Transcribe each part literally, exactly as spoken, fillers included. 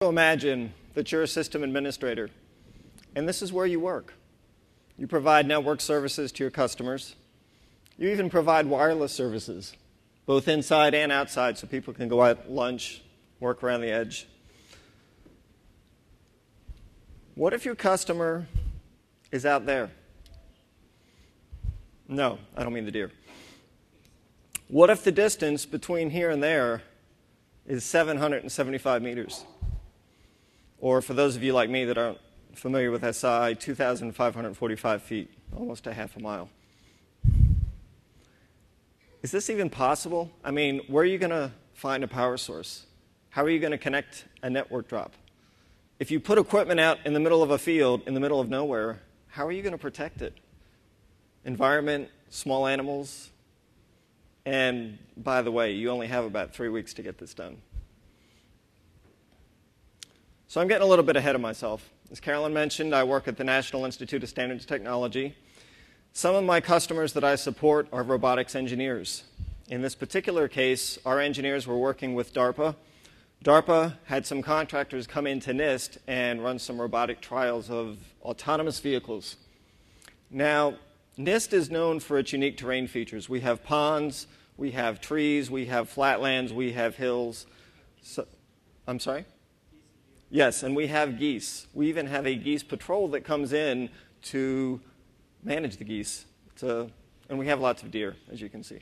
Imagine that you're a system administrator, and this is where you work. You provide network services to your customers. You even provide wireless services, both inside and outside, so people can go out at lunch, work around the edge. What if your customer is out there? No, I don't mean the deer. What if the distance between here and there is seven hundred seventy-five meters? Or for those of you like me that aren't familiar with S I, two thousand five hundred forty-five feet, almost a half a mile. Is this even possible? I mean, where are you going to find a power source? How are you going to connect a network drop? If you put equipment out in the middle of a field, in the middle of nowhere, how are you going to protect it? Environment, small animals, and by the way, you only have about three weeks to get this done. So I'm getting a little bit ahead of myself. As Carolyn mentioned, I work at the National Institute of Standards and Technology. Some of my customers that I support are robotics engineers. In this particular case, our engineers were working with DARPA. DARPA had some contractors come into NIST and run some robotic trials of autonomous vehicles. Now, NIST is known for its unique terrain features. We have ponds, we have trees, we have flatlands, we have hills. So, I'm sorry? Yes, and we have geese. We even have a geese patrol that comes in to manage the geese. To, and we have lots of deer, as you can see.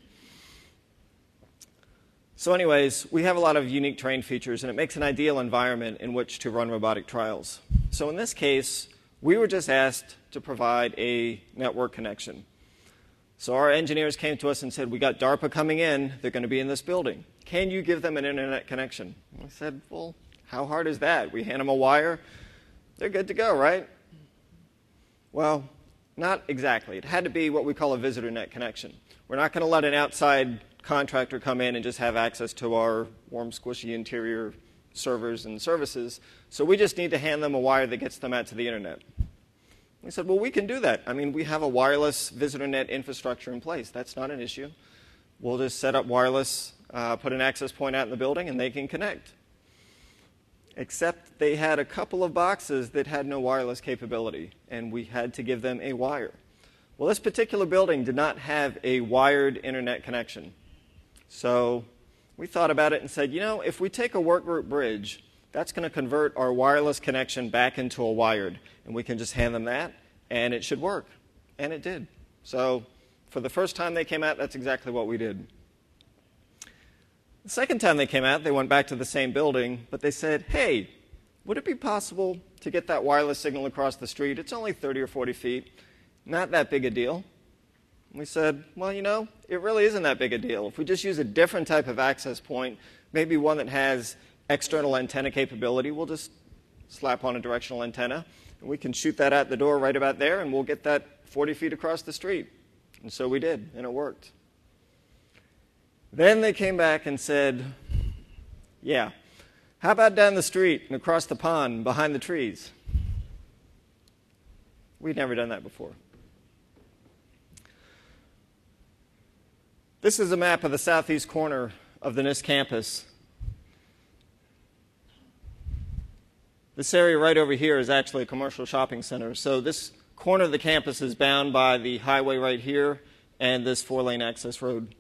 So anyways, we have a lot of unique terrain features, and it makes an ideal environment in which to run robotic trials. So in this case, we were just asked to provide a network connection. So our engineers came to us and said, we got DARPA coming in. They're going to be in this building. Can you give them an internet connection? And we said, well, how hard is that? We hand them a wire. They're good to go, right? Well, not exactly. It had to be what we call a visitor net connection. We're not going to let an outside contractor come in and just have access to our warm, squishy interior servers and services. So we just need to hand them a wire that gets them out to the internet. We said, well, we can do that. I mean, we have a wireless visitor net infrastructure in place. That's not an issue. We'll just set up wireless, uh, put an access point out in the building, and they can connect. Except they had a couple of boxes that had no wireless capability, and we had to give them a wire. Well, this particular building did not have a wired internet connection. So we thought about it and said, you know, if we take a workgroup bridge, that's going to convert our wireless connection back into a wired, and we can just hand them that, and it should work. And it did. So for the first time they came out, that's exactly what we did. The second time they came out, they went back to the same building, but they said, hey, would it be possible to get that wireless signal across the street? It's only thirty or forty feet. Not that big a deal. We said, well, you know, it really isn't that big a deal. If we just use a different type of access point, maybe one that has external antenna capability, we'll just slap on a directional antenna, and we can shoot that out the door right about there, and we'll get that forty feet across the street. And so we did, and it worked. Then they came back and said, yeah, how about down the street and across the pond behind the trees? We'd never done that before. This is a map of the southeast corner of the NIST campus. This area right over here is actually a commercial shopping center. So this corner of the campus is bound by the highway right here and this four-lane access road.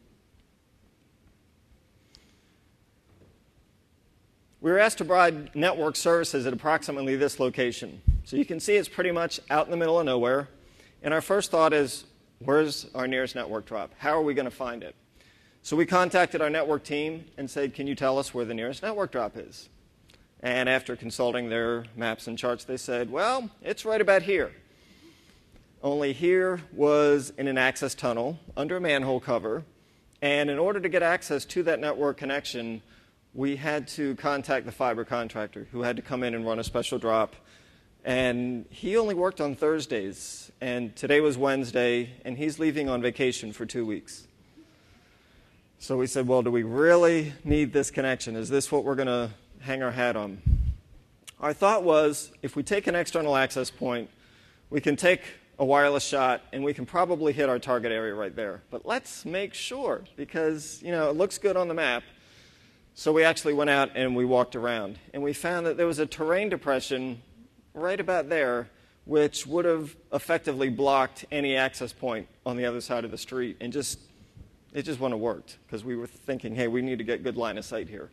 We were asked to provide network services at approximately this location. So you can see it's pretty much out in the middle of nowhere. And our first thought is, where's our nearest network drop? How are we going to find it? So we contacted our network team and said, can you tell us where the nearest network drop is? And after consulting their maps and charts, they said, well, it's right about here. Only here was in an access tunnel under a manhole cover. And in order to get access to that network connection, we had to contact the fiber contractor who had to come in and run a special drop. And he only worked on Thursdays. And today was Wednesday, and he's leaving on vacation for two weeks. So we said, well, do we really need this connection? Is this what we're going to hang our hat on? Our thought was, if we take an external access point, we can take a wireless shot, and we can probably hit our target area right there. But let's make sure, because, you know, it looks good on the map. So we actually went out and we walked around, and we found that there was a terrain depression right about there, which would have effectively blocked any access point on the other side of the street, and just it just wouldn't have worked, because we were thinking, hey, we need to get good line of sight here.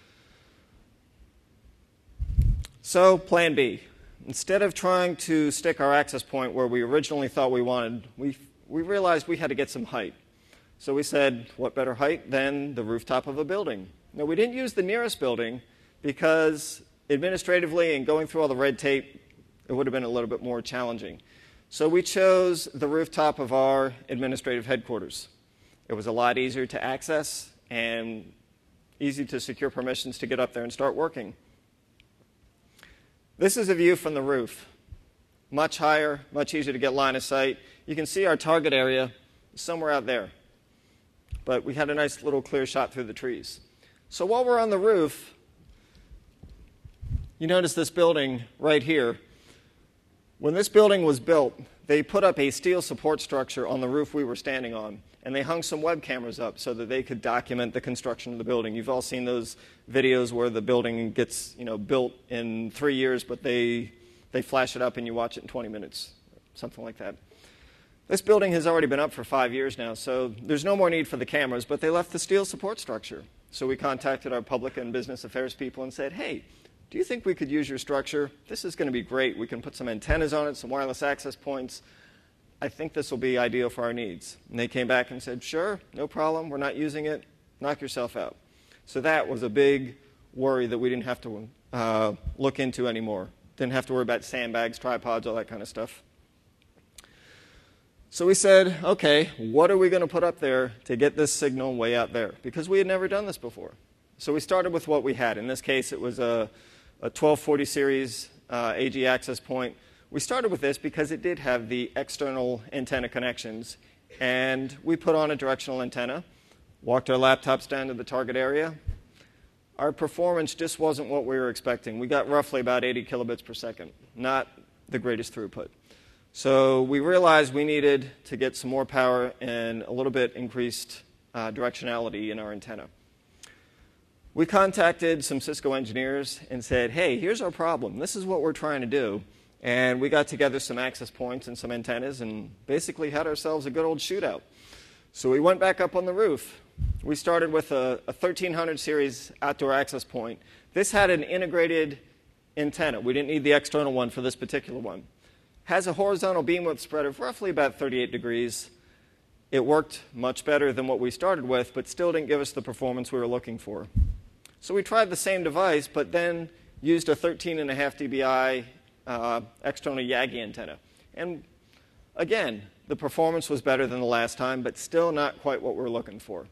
So plan B. Instead of trying to stick our access point where we originally thought we wanted, we, we realized we had to get some height. So we said, what better height than the rooftop of a building? Now, we didn't use the nearest building because administratively and going through all the red tape, it would have been a little bit more challenging. So we chose the rooftop of our administrative headquarters. It was a lot easier to access and easy to secure permissions to get up there and start working. This is a view from the roof. Much higher, much easier to get line of sight. You can see our target area somewhere out there. But we had a nice little clear shot through the trees. So while we're on the roof, you notice this building right here. When this building was built, they put up a steel support structure on the roof we were standing on, and they hung some web cameras up so that they could document the construction of the building. You've all seen those videos where the building gets, you know, built in three years, but they, they flash it up and you watch it in twenty minutes, something like that. This building has already been up for five years now, so there's no more need for the cameras, but they left the steel support structure. So we contacted our public and business affairs people and said, hey, do you think we could use your structure? This is going to be great. We can put some antennas on it, some wireless access points. I think this will be ideal for our needs. And they came back and said, sure, no problem. We're not using it. Knock yourself out. So that was a big worry that we didn't have to uh, look into anymore. Didn't have to worry about sandbags, tripods, all that kind of stuff. So we said, okay, what are we going to put up there to get this signal way out there? Because we had never done this before. So we started with what we had. In this case, it was a, a twelve forty series uh, A G access point. We started with this because it did have the external antenna connections. And we put on a directional antenna, walked our laptops down to the target area. Our performance just wasn't what we were expecting. We got roughly about eighty kilobits per second, not the greatest throughput. So we realized we needed to get some more power and a little bit increased uh, directionality in our antenna. We contacted some Cisco engineers and said, hey, here's our problem. This is what we're trying to do. And we got together some access points and some antennas and basically had ourselves a good old shootout. So we went back up on the roof. We started with a, a thirteen hundred series outdoor access point. This had an integrated antenna. We didn't need the external one for this particular one. Has a horizontal beam width spread of roughly about thirty-eight degrees. It worked much better than what we started with, but still didn't give us the performance we were looking for. So we tried the same device, but then used a thirteen and a half D B I uh, external Yagi antenna. And again, the performance was better than the last time, but still not quite what we were looking for.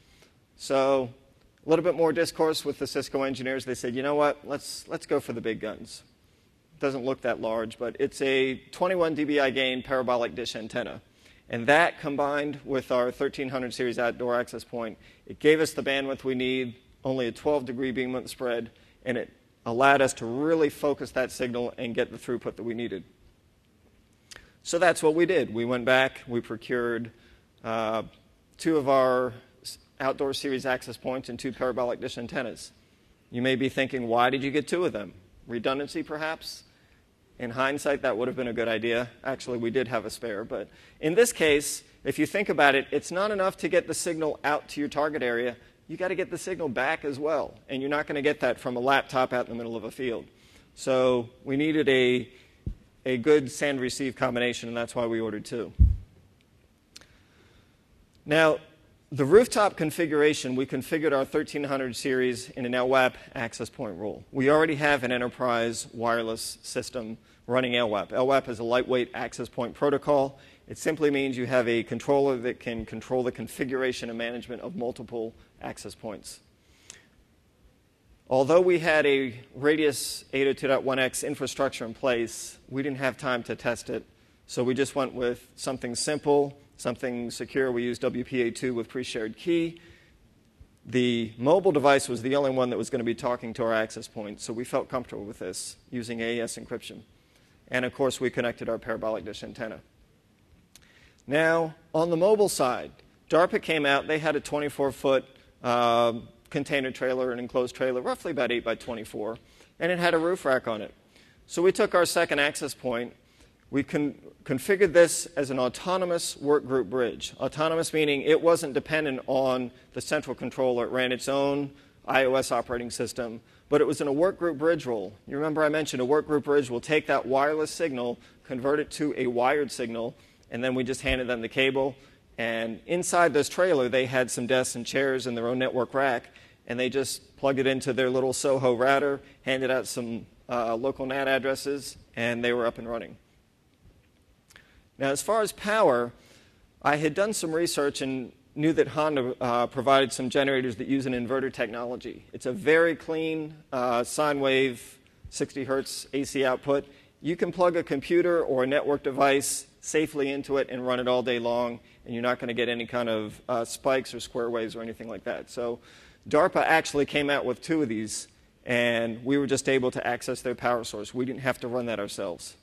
So a little bit more discourse with the Cisco engineers. They said, you know what, let's, let's go for the big guns. Doesn't look that large, but it's a twenty-one D B I gain parabolic dish antenna. And that combined with our thirteen hundred series outdoor access point, it gave us the bandwidth we need, only a twelve degree beam width spread, and it allowed us to really focus that signal and get the throughput that we needed. So that's what we did. We went back, we procured uh, two of our outdoor series access points and two parabolic dish antennas. You may be thinking, why did you get two of them? Redundancy, perhaps? In hindsight, that would have been a good idea. Actually, we did have a spare. But in this case, if you think about it, it's not enough to get the signal out to your target area. You've got to get the signal back as well. And you're not going to get that from a laptop out in the middle of a field. So we needed a, a good send-receive combination, and that's why we ordered two. Now, the rooftop configuration, we configured our thirteen hundred series in an L WAP access point rule. We already have an enterprise wireless system running L WAP. L WAP is a lightweight access point protocol. It simply means you have a controller that can control the configuration and management of multiple access points. Although we had a Radius eight oh two dot one x infrastructure in place, we didn't have time to test it. So we just went with something simple, something secure. We used W P A two with pre-shared key. The mobile device was the only one that was going to be talking to our access point, so we felt comfortable with this using A E S encryption. And of course, we connected our parabolic dish antenna. Now, on the mobile side, DARPA came out. They had a twenty-four foot uh, container trailer, an enclosed trailer, roughly about eight by twenty-four, and it had a roof rack on it. So we took our second access point. We con configured this as an autonomous workgroup bridge. Autonomous meaning it wasn't dependent on the central controller. It ran its own iOS operating system, but it was in a workgroup bridge role. You remember I mentioned a workgroup bridge will take that wireless signal, convert it to a wired signal, and then we just handed them the cable. And inside this trailer, they had some desks and chairs and their own network rack, and they just plugged it into their little Soho router, handed out some uh, local N A T addresses, and they were up and running. Now, as far as power, I had done some research and knew that Honda uh, provided some generators that use an inverter technology. It's a very clean uh, sine wave, sixty hertz A C output. You can plug a computer or a network device safely into it and run it all day long, and you're not going to get any kind of uh, spikes or square waves or anything like that. So DARPA actually came out with two of these, and we were just able to access their power source. We didn't have to run that ourselves.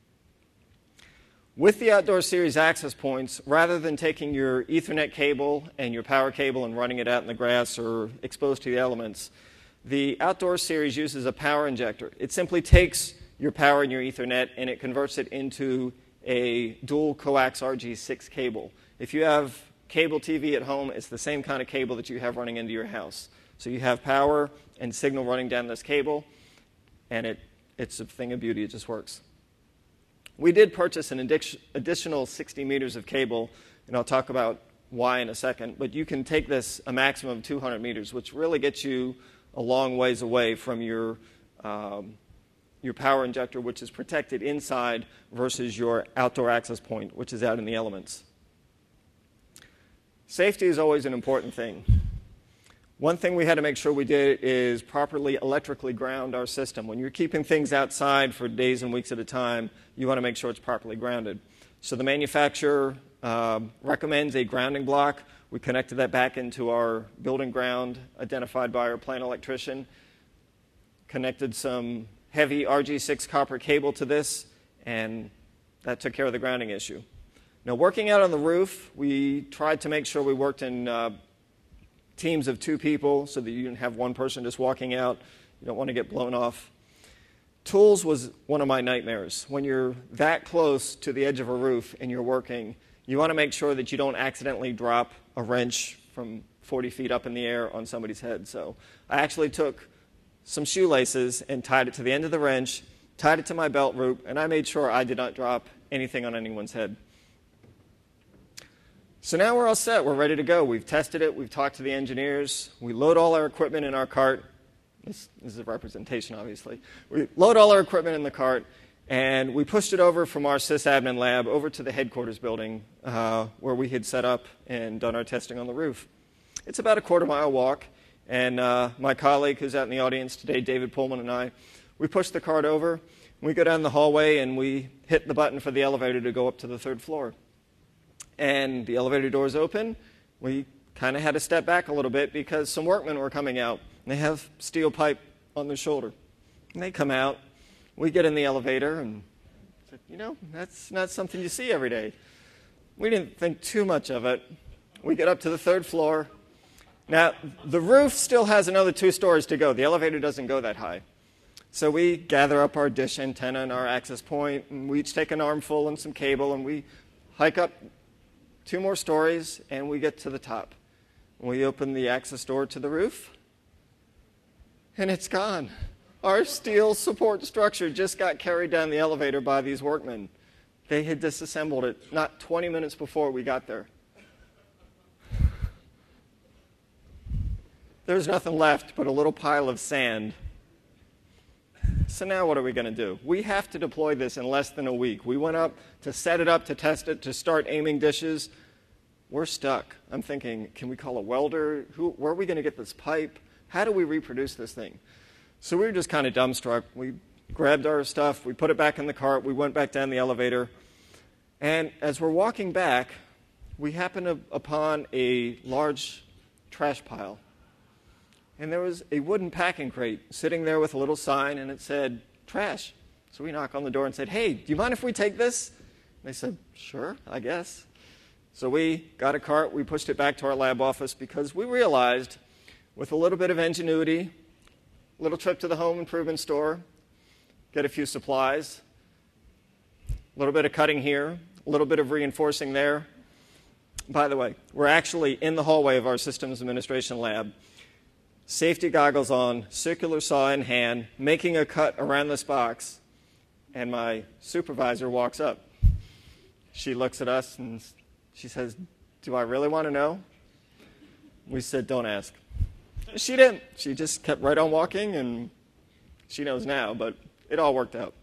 With the Outdoor Series access points, rather than taking your Ethernet cable and your power cable and running it out in the grass or exposed to the elements, the Outdoor Series uses a power injector. It simply takes your power and your Ethernet and it converts it into a dual coax R G six cable. If you have cable T V at home, it's the same kind of cable that you have running into your house. So you have power and signal running down this cable, and it, it's a thing of beauty. It just works. We did purchase an additional sixty meters of cable, and I'll talk about why in a second, but you can take this a maximum of two hundred meters, which really gets you a long ways away from your, um, your power injector, which is protected inside, versus your outdoor access point, which is out in the elements. Safety is always an important thing. One thing we had to make sure we did is properly electrically ground our system. When you're keeping things outside for days and weeks at a time, you want to make sure it's properly grounded. So the manufacturer uh, recommends a grounding block. We connected that back into our building ground identified by our plant electrician, connected some heavy R G six copper cable to this, and that took care of the grounding issue. Now, working out on the roof, we tried to make sure we worked in uh, teams of two people so that you didn't have one person just walking out. You don't want to get blown off. Tools was one of my nightmares. When you're that close to the edge of a roof and you're working, you want to make sure that you don't accidentally drop a wrench from forty feet up in the air on somebody's head. So I actually took some shoelaces and tied it to the end of the wrench, tied it to my belt loop, and I made sure I did not drop anything on anyone's head. So now we're all set. We're ready to go. We've tested it. We've talked to the engineers. We load all our equipment in our cart. This, this is a representation, obviously. We load all our equipment in the cart, and we pushed it over from our sysadmin lab over to the headquarters building uh, where we had set up and done our testing on the roof. It's about a quarter mile walk, and uh, my colleague who's out in the audience today, David Pullman, and I, we push the cart over. We go down the hallway, and we hit the button for the elevator to go up to the third floor. And the elevator doors open. We kind of had to step back a little bit because some workmen were coming out. And they have steel pipe on their shoulder. And they come out. We get in the elevator and said, you know, that's not something you see every day. We didn't think too much of it. We get up to the third floor. Now, the roof still has another two stories to go. The elevator doesn't go that high. So we gather up our dish antenna and our access point, and we each take an armful and some cable, and we hike up two more stories, and we get to the top. We open the access door to the roof, and it's gone. Our steel support structure just got carried down the elevator by these workmen. They had disassembled it not twenty minutes before we got there. There's nothing left but a little pile of sand. So now what are we going to do? We have to deploy this in less than a week. We went up to set it up, to test it, to start aiming dishes. We're stuck. I'm thinking, can we call a welder? Who, where are we going to get this pipe? How do we reproduce this thing? So we were just kind of dumbstruck. We grabbed our stuff. We put it back in the cart. We went back down the elevator. And as we're walking back, we happened upon a large trash pile. And there was a wooden packing crate sitting there with a little sign, and it said, trash. So we knock on the door and said, hey, do you mind if we take this? And they said, sure, I guess. So we got a cart. We pushed it back to our lab office because we realized with a little bit of ingenuity, a little trip to the home improvement store, get a few supplies, a little bit of cutting here, a little bit of reinforcing there. By the way, we're actually in the hallway of our systems administration lab, safety goggles on, circular saw in hand, making a cut around this box, and my supervisor walks up. She looks at us and she says, "Do I really want to know?" We said, "Don't ask." She didn't. She just kept right on walking, and she knows now, but it all worked out.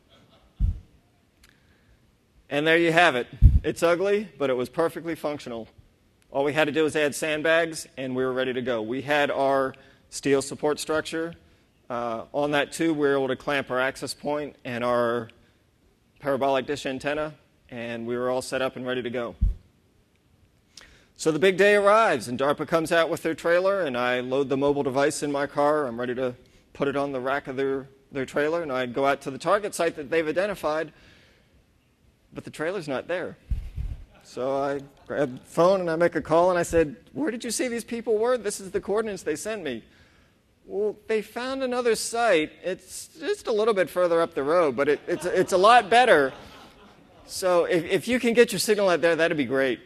And there you have it. It's ugly, but it was perfectly functional. All we had to do was add sandbags, and we were ready to go. We had our steel support structure. Uh, on that tube, we were able to clamp our access point and our parabolic dish antenna, and we were all set up and ready to go. So the big day arrives, and DARPA comes out with their trailer, and I load the mobile device in my car. I'm ready to put it on the rack of their, their trailer, and I go out to the target site that they've identified, but the trailer's not there. So I grab the phone, and I make a call, and I said, "Where did you see these people were? This is the coordinates they sent me." "Well, they found another site. It's just a little bit further up the road, but it, it's, it's a lot better. So if, if you can get your signal out there, that'd be great."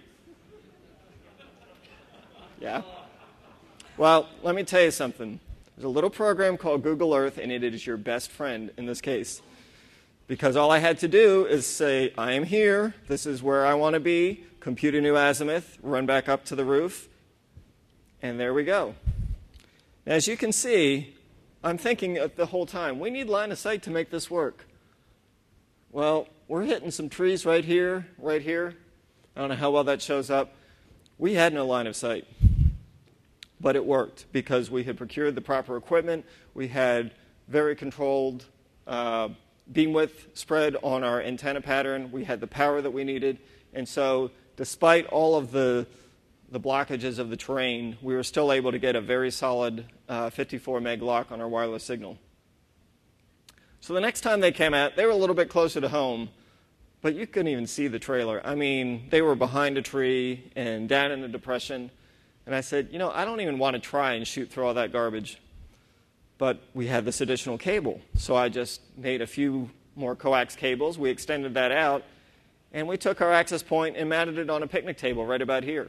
Yeah? Well, let me tell you something. There's a little program called Google Earth, and it is your best friend in this case. Because all I had to do is say, "I am here. This is where I want to be. Compute a new azimuth. Run back up to the roof." And there we go. Now, as you can see, I'm thinking the whole time, we need line of sight to make this work. Well, we're hitting some trees right here, right here. I don't know how well that shows up. We had no line of sight. But it worked because we had procured the proper equipment. We had very controlled uh, beam width spread on our antenna pattern. We had the power that we needed. And so despite all of the, the blockages of the terrain, we were still able to get a very solid uh, fifty-four meg lock on our wireless signal. So the next time they came out, they were a little bit closer to home, but you couldn't even see the trailer. I mean, they were behind a tree and down in a depression. And I said, you know, I don't even want to try and shoot through all that garbage. But we had this additional cable. So I just made a few more coax cables. We extended that out. And we took our access point and mounted it on a picnic table right about here.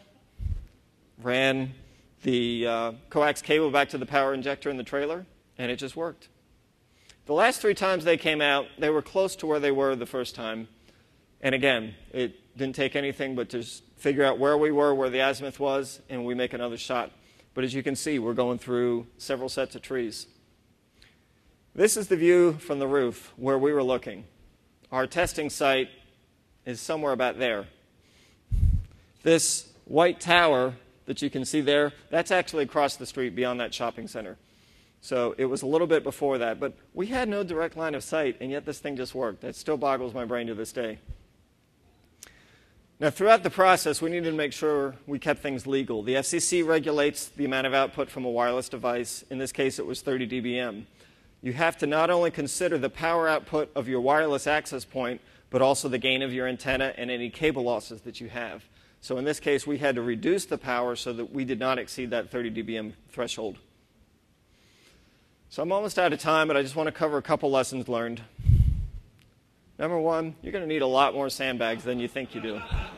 Ran the uh, coax cable back to the power injector in the trailer, and it just worked. The last three times they came out, they were close to where they were the first time. And again, it didn't take anything but just figure out where we were, where the azimuth was, and we make another shot. But as you can see, we're going through several sets of trees. This is the view from the roof where we were looking. Our testing site is somewhere about there. This white tower that you can see there, that's actually across the street beyond that shopping center. So it was a little bit before that, but we had no direct line of sight, and yet this thing just worked. That still boggles my brain to this day. Now, throughout the process, we needed to make sure we kept things legal. The F C C regulates the amount of output from a wireless device. In this case, it was thirty D B M. You have to not only consider the power output of your wireless access point, but also the gain of your antenna and any cable losses that you have. So in this case, we had to reduce the power so that we did not exceed that thirty D B M threshold. So I'm almost out of time, but I just want to cover a couple lessons learned. Number one, you're going to need a lot more sandbags than you think you do.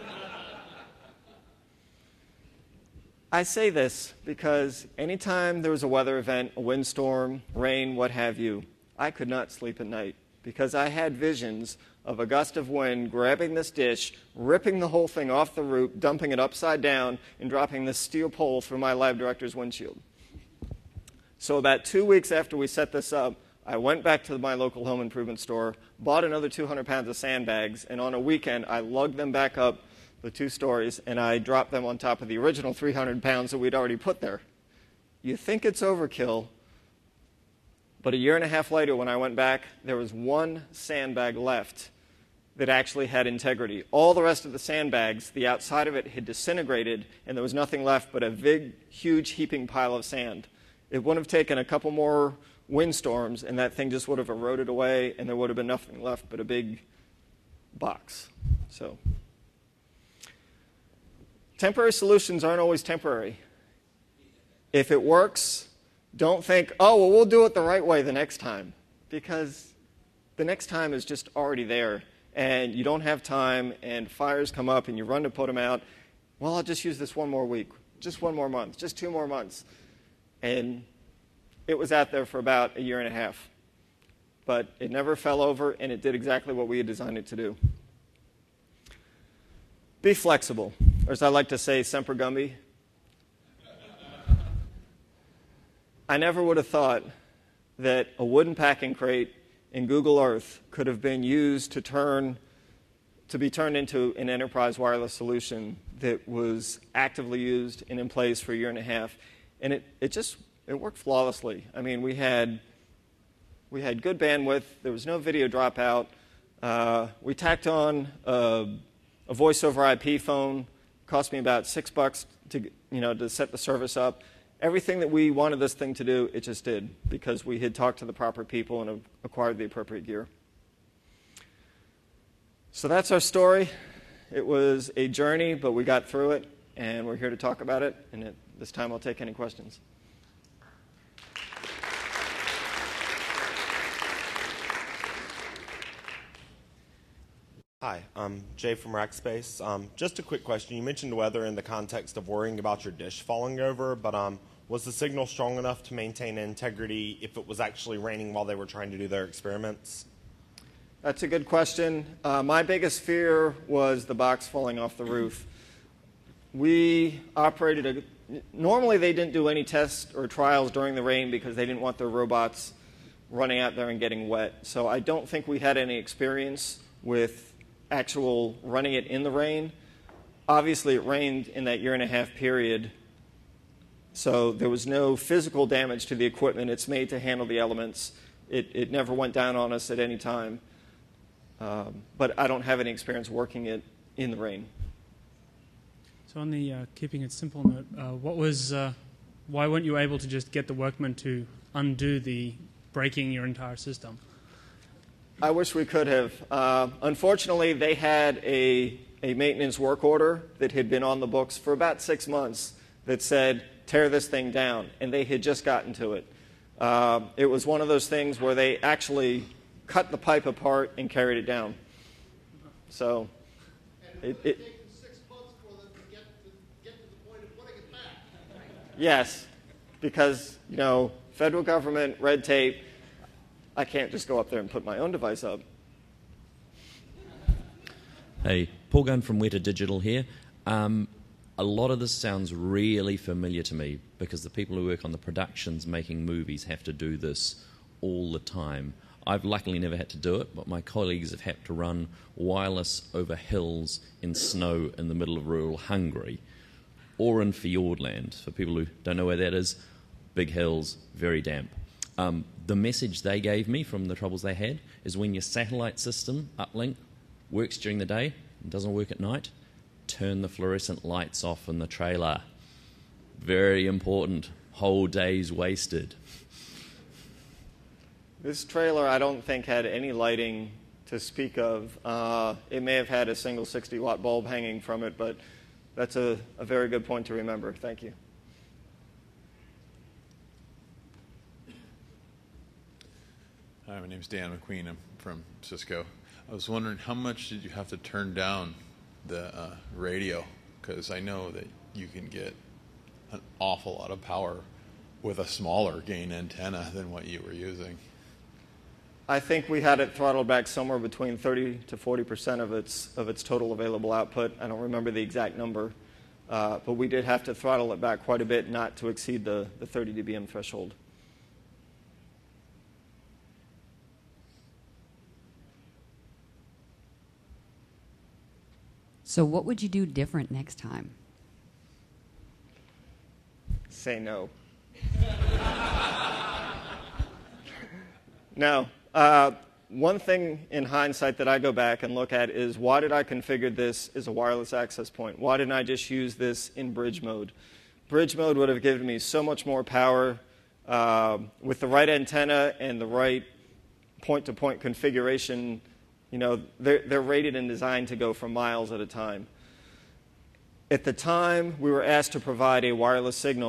I say this because anytime there was a weather event, a windstorm, rain, what have you, I could not sleep at night because I had visions of a gust of wind grabbing this dish, ripping the whole thing off the roof, dumping it upside down, and dropping this steel pole through my lab director's windshield. So about two weeks after we set this up, I went back to my local home improvement store, bought another two hundred pounds of sandbags, and on a weekend I lugged them back up the two stories, and I dropped them on top of the original three hundred pounds that we'd already put there. You think it's overkill, but a year and a half later when I went back, there was one sandbag left that actually had integrity. All the rest of the sandbags, the outside of it had disintegrated, and there was nothing left but a big, huge heaping pile of sand. It would have taken a couple more windstorms, and that thing just would have eroded away, and there would have been nothing left but a big box. So, temporary solutions aren't always temporary. If it works, don't think, oh, well, we'll do it the right way the next time, because the next time is just already there, and you don't have time, and fires come up, and you run to put them out. Well, I'll just use this one more week, just one more month, just two more months. And it was out there for about a year and a half. But it never fell over, and it did exactly what we had designed it to do. Be flexible, or as I like to say, semper gumby. I never would have thought that a wooden packing crate in Google Earth could have been used to turn to be turned into an enterprise wireless solution that was actively used and in place for a year and a half. And it, it just it worked flawlessly. I mean, we had we had good bandwidth. There was no video dropout. Uh, we tacked on a, a voice over I P phone. It cost me about six bucks to you know to set the service up. Everything that we wanted this thing to do, it just did, because we had talked to the proper people and acquired the appropriate gear. So that's our story. It was a journey, but we got through it, and we're here to talk about it. And at this time, I'll take any questions. Hi, I'm Jay from Rackspace. Um, just a quick question. You mentioned weather in the context of worrying about your dish falling over, but um, was the signal strong enough to maintain integrity if it was actually raining while they were trying to do their experiments? That's a good question. Uh, my biggest fear was the box falling off the roof. We operated a... Normally, they didn't do any tests or trials during the rain because they didn't want their robots running out there and getting wet. So I don't think we had any experience with actual running it in the rain. Obviously, it rained in that year and a half period, so there was no physical damage to the equipment. It's made to handle the elements. It, it never went down on us at any time. Um, but I don't have any experience working it in the rain. So on the uh, keeping it simple note, uh, what was, uh, why weren't you able to just get the workmen to undo the breaking your entire system? I wish we could have. Uh, unfortunately, they had a, a maintenance work order that had been on the books for about six months that said, tear this thing down, and they had just gotten to it. Uh, it was one of those things where they actually cut the pipe apart and carried it down. So it, it taken six months for them to get to, get to the point of putting it back. Yes, because, you know, federal government, red tape, I can't just go up there and put my own device up. Hey, Paul Gunn from Weta Digital here. Um, a lot of this sounds really familiar to me because the people who work on the productions making movies have to do this all the time. I've luckily never had to do it, but my colleagues have had to run wireless over hills in snow in the middle of rural Hungary, or in Fiordland. For people who don't know where that is, big hills, very damp. Um, the message they gave me from the troubles they had is when your satellite system, uplink, works during the day and doesn't work at night, turn the fluorescent lights off in the trailer. Very important. Whole days wasted. This trailer, I don't think, had any lighting to speak of. Uh, it may have had a single sixty watt bulb hanging from it, but that's a, a very good point to remember. Thank you. Hi, my name is Dan McQueen. I'm from Cisco. I was wondering, how much did you have to turn down the uh, radio? Because I know that you can get an awful lot of power with a smaller gain antenna than what you were using. I think we had it throttled back somewhere between thirty to forty percent of its of its total available output. I don't remember the exact number, uh, but we did have to throttle it back quite a bit, not to exceed the, the thirty D B M threshold. So what would you do different next time? Say no. No. Uh, one thing in hindsight that I go back and look at is, why did I configure this as a wireless access point? Why didn't I just use this in bridge mode? Bridge mode would have given me so much more power uh, with the right antenna and the right point-to-point configuration. You know, they're, they're rated and designed to go for miles at a time. At the time, we were asked to provide a wireless signal,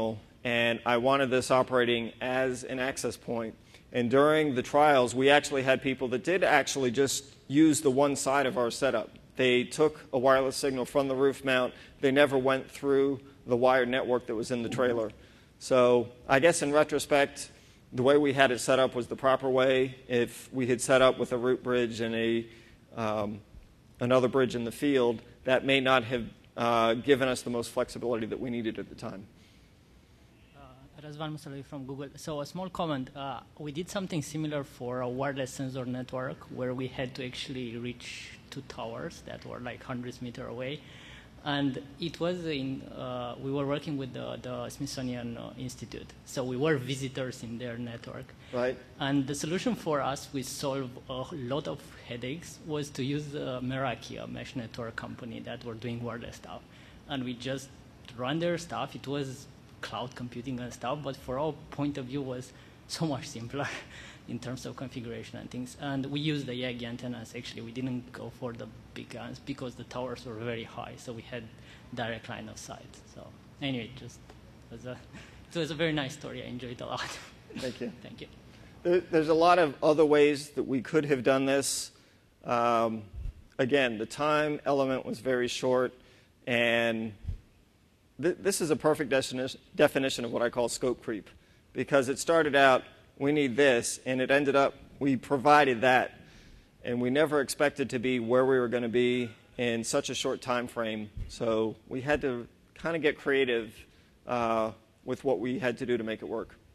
and I wanted this operating as an access point. And during the trials, we actually had people that did actually just use the one side of our setup. They took a wireless signal from the roof mount. They never went through the wired network that was in the trailer. So I guess in retrospect, the way we had it set up was the proper way. If we had set up with a root bridge and a, um, another bridge in the field, that may not have uh, given us the most flexibility that we needed at the time. Razvan Musalawi from Google. So a small comment. Uh, we did something similar for a wireless sensor network where we had to actually reach two towers that were like hundreds of meters away. And it was in, uh, we were working with the, the Smithsonian uh, Institute. So we were visitors in their network. Right. And the solution for us, we solved a lot of headaches, was to use uh, Meraki, a mesh network company that were doing wireless stuff. And we just run their stuff. It was cloud computing and stuff, but for our point of view was so much simpler in terms of configuration and things. And we used the Yagi antennas. Actually, we didn't go for the big guns because the towers were very high, so we had direct line of sight. So anyway, it just was a, it was a very nice story. I enjoyed it a lot. Thank you. Thank you. There, there's a lot of other ways that we could have done this. Um, again, the time element was very short, and this is a perfect definition of what I call scope creep, because it started out, we need this, and it ended up, we provided that, and we never expected to be where we were going to be in such a short time frame. So we had to kind of get creative uh, with what we had to do to make it work.